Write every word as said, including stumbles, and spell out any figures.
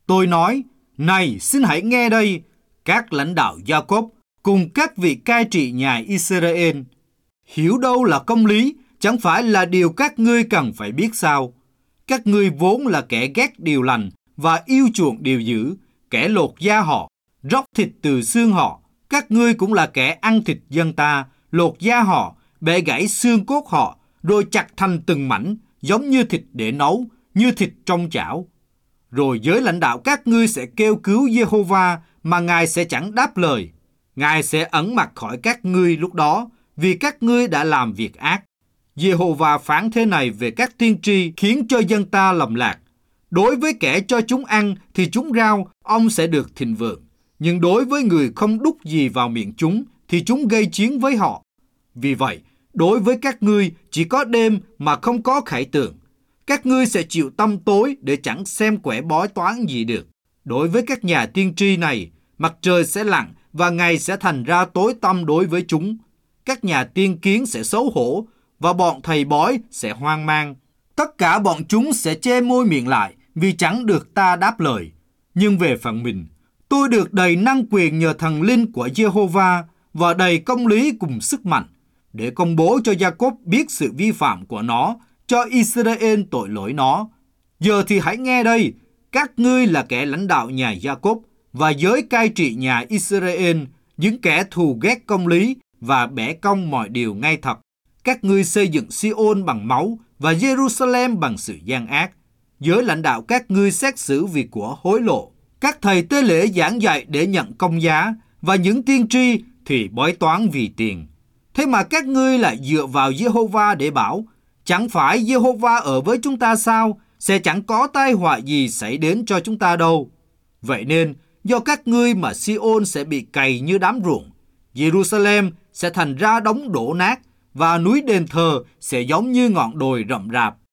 Tôi nói, này xin hãy nghe đây, các lãnh đạo Gia-cốp cùng các vị cai trị nhà Israel. Hiểu đâu là công lý, chẳng phải là điều các ngươi cần phải biết sao? Các ngươi vốn là kẻ ghét điều lành và yêu chuộng điều dữ, kẻ lột da họ, róc thịt từ xương họ. Các ngươi cũng là kẻ ăn thịt dân ta, lột da họ, bẻ gãy xương cốt họ, rồi chặt thành từng mảnh, giống như thịt để nấu, như thịt trong chảo. Rồi giới lãnh đạo các ngươi sẽ kêu cứu Giê-hô-va, mà Ngài sẽ chẳng đáp lời. Ngài sẽ ẩn mặt khỏi các ngươi lúc đó, vì các ngươi đã làm việc ác. Giê-hô-va phán thế này về các tiên tri khiến cho dân ta lầm lạc. Đối với kẻ cho chúng ăn thì chúng rao, ông sẽ được thịnh vượng. Nhưng đối với người không đút gì vào miệng chúng thì chúng gây chiến với họ. Vì vậy, đối với các ngươi chỉ có đêm mà không có khải tượng. Các ngươi sẽ chịu tăm tối để chẳng xem quẻ bói toán gì được. Đối với các nhà tiên tri này, mặt trời sẽ lặn và ngày sẽ thành ra tối tăm đối với chúng. Các nhà tiên kiến sẽ xấu hổ và bọn thầy bói sẽ hoang mang. Tất cả bọn chúng sẽ che môi miệng lại vì chẳng được ta đáp lời. Nhưng về phần mình, tôi được đầy năng quyền nhờ thần linh của Giê-hô-va và đầy công lý cùng sức mạnh để công bố cho Gia-cốp biết sự vi phạm của nó, cho Israel tội lỗi nó. Giờ thì hãy nghe đây, các ngươi là kẻ lãnh đạo nhà Gia-cốp và giới cai trị nhà Israel, những kẻ thù ghét công lý và bẻ cong mọi điều ngay thật. Các ngươi xây dựng Si-ôn bằng máu và Jerusalem bằng sự gian ác. Giới lãnh đạo các ngươi xét xử vì của hối lộ. Các thầy tế lễ giảng dạy để nhận công giá, và những tiên tri thì bói toán vì tiền. Thế mà các ngươi lại dựa vào Giê-hô-va để bảo, chẳng phải Giê-hô-va ở với chúng ta sao? Sẽ chẳng có tai họa gì xảy đến cho chúng ta đâu. Vậy nên, do các ngươi mà Si-ôn sẽ bị cày như đám ruộng, Jerusalem sẽ thành ra đống đổ nát, và núi đền thờ sẽ giống như ngọn đồi rậm rạp.